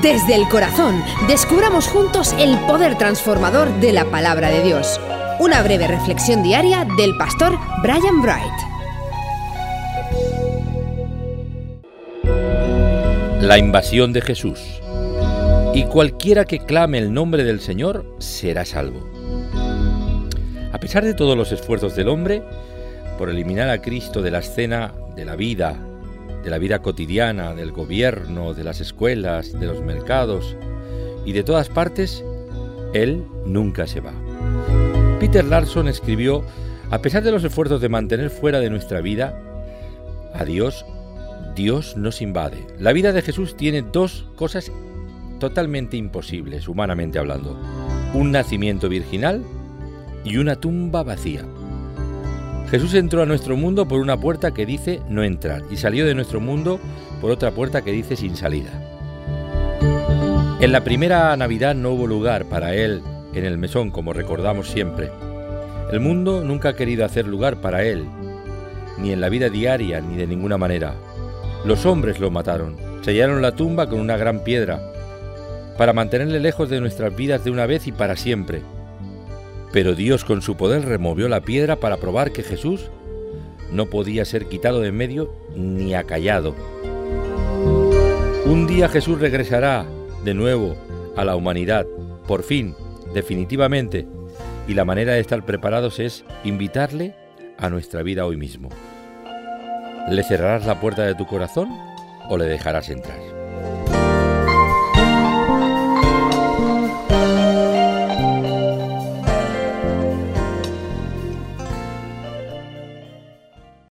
Desde el corazón, descubramos juntos el poder transformador de la palabra de Dios. Una breve reflexión diaria del pastor Brian Bright. La invasión de Jesús. Y cualquiera que clame el nombre del Señor será salvo. A pesar de todos los esfuerzos del hombre por eliminar a Cristo de la escena de la vida cotidiana, del gobierno, de las escuelas, de los mercados y de todas partes, Él nunca se va. Peter Larson escribió: a pesar de los esfuerzos de mantener fuera de nuestra vida a Dios, Dios nos invade. La vida de Jesús tiene dos cosas totalmente imposibles, humanamente hablando: un nacimiento virginal y una tumba vacía. Jesús entró a nuestro mundo por una puerta que dice no entrar y salió de nuestro mundo por otra puerta que dice sin salida. En la primera Navidad no hubo lugar para Él en el mesón, como recordamos siempre. El mundo nunca ha querido hacer lugar para Él, ni en la vida diaria ni de ninguna manera. Los hombres lo mataron, sellaron la tumba con una gran piedra, para mantenerle lejos de nuestras vidas de una vez y para siempre. Pero Dios con su poder removió la piedra para probar que Jesús no podía ser quitado de en medio ni acallado. Un día Jesús regresará de nuevo a la humanidad, por fin, definitivamente, y la manera de estar preparados es invitarle a nuestra vida hoy mismo. ¿Le cerrarás la puerta de tu corazón o le dejarás entrar?